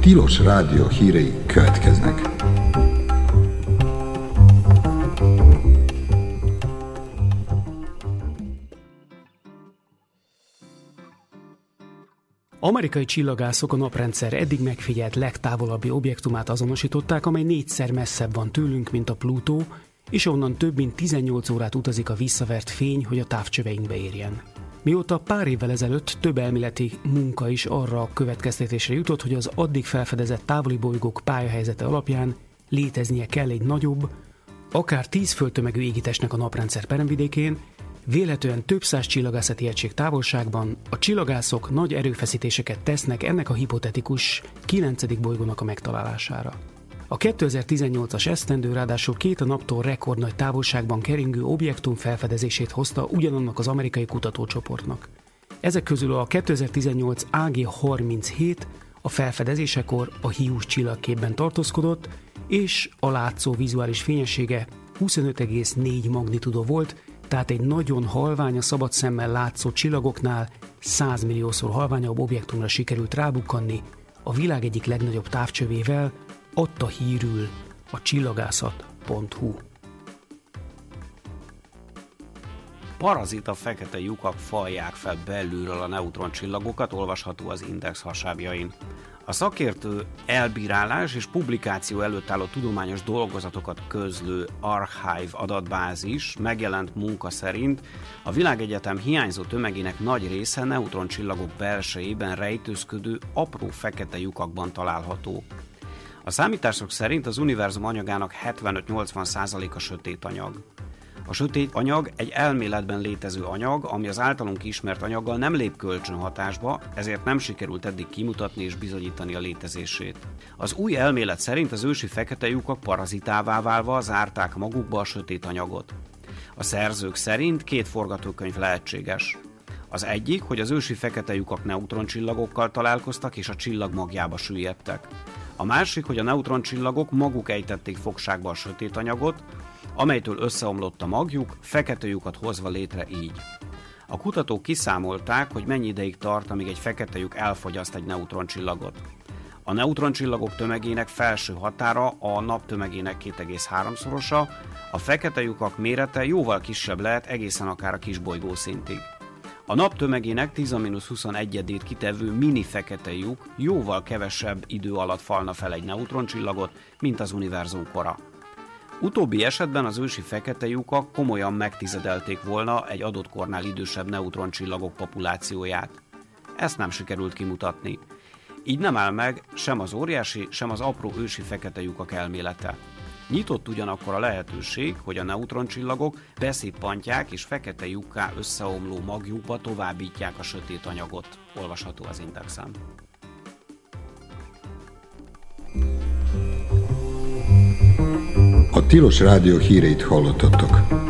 Tilos Rádió hírei következnek. Amerikai csillagászok a naprendszer eddig megfigyelt legtávolabbi objektumát azonosították, amely 4-szer messzebb van tőlünk, mint a Plutó, és onnan több mint 18 órát utazik a visszavert fény, hogy a távcsöveinkbe érjen. Mióta pár évvel ezelőtt több elméleti munka is arra a következtetésre jutott, hogy az addig felfedezett távoli bolygók pályahelyzete alapján léteznie kell egy nagyobb, akár 10 földtömegű égitestnek a naprendszer peremvidékén, vélhetően több száz csillagászati egység távolságban a csillagászok nagy erőfeszítéseket tesznek ennek a hipotetikus 9. bolygónak a megtalálására. A 2018-as esztendő ráadásul 2 a naptól rekordnagy távolságban keringő objektum felfedezését hozta ugyanannak az amerikai kutatócsoportnak. Ezek közül a 2018 AG37 a felfedezésekor a hiús csillagképben tartózkodott, és a látszó vizuális fényessége 25,4 magnitudó volt, tehát egy nagyon halvány, a szabad szemmel látszó csillagoknál 100 milliószor halványabb objektumra sikerült rábukkanni a világ egyik legnagyobb távcsövével, adta hírül a csillagászat.hu. Parazita fekete lyukak falják fel belülről a neutroncsillagokat, olvasható az Index hasábjain. A szakértő elbírálás és publikáció előtt álló tudományos dolgozatokat közlő Archive adatbázis megjelent munka szerint a világegyetem hiányzó tömegének nagy része neutroncsillagok belsejében rejtőzködő apró fekete lyukakban található. A számítások szerint az univerzum anyagának 75-80%-a sötét anyag. A sötét anyag egy elméletben létező anyag, ami az általunk ismert anyaggal nem lép kölcsönhatásba, ezért nem sikerült eddig kimutatni és bizonyítani a létezését. Az új elmélet szerint az ősi fekete lyukak parazitává válva zárták magukba a sötét anyagot. A szerzők szerint 2 forgatókönyv lehetséges. Az egyik, hogy az ősi fekete lyukak neutroncsillagokkal találkoztak és a csillag magjába süllyedtek. A másik, hogy a neutroncsillagok maguk ejtették fogságba a sötét anyagot, amelytől összeomlott a magjuk, fekete lyukat hozva létre így. A kutatók kiszámolták, hogy mennyi ideig tart, amíg egy fekete lyuk elfogyaszt egy neutroncsillagot. A neutroncsillagok tömegének felső határa a nap tömegének 2,3-szorosa, a fekete lyukak mérete jóval kisebb lehet, egészen akár a kisbolygó szintig. A nap tömegének 10-21-ét kitevő mini fekete lyuk jóval kevesebb idő alatt falna fel egy neutroncsillagot, mint az univerzum kora. Utóbbi esetben az ősi fekete lyukak komolyan megtizedelték volna egy adott kornál idősebb neutroncsillagok populációját. Ezt nem sikerült kimutatni. Így nem áll meg sem az óriási, sem az apró ősi fekete lyukak elmélete. Nyitott ugyanakkor a lehetőség, hogy a neutroncsillagok beszippantják és fekete lyukká összeomló magjukba továbbítják a sötét anyagot. Olvasható az Indexen. A Tilos Rádió híreit hallottatok.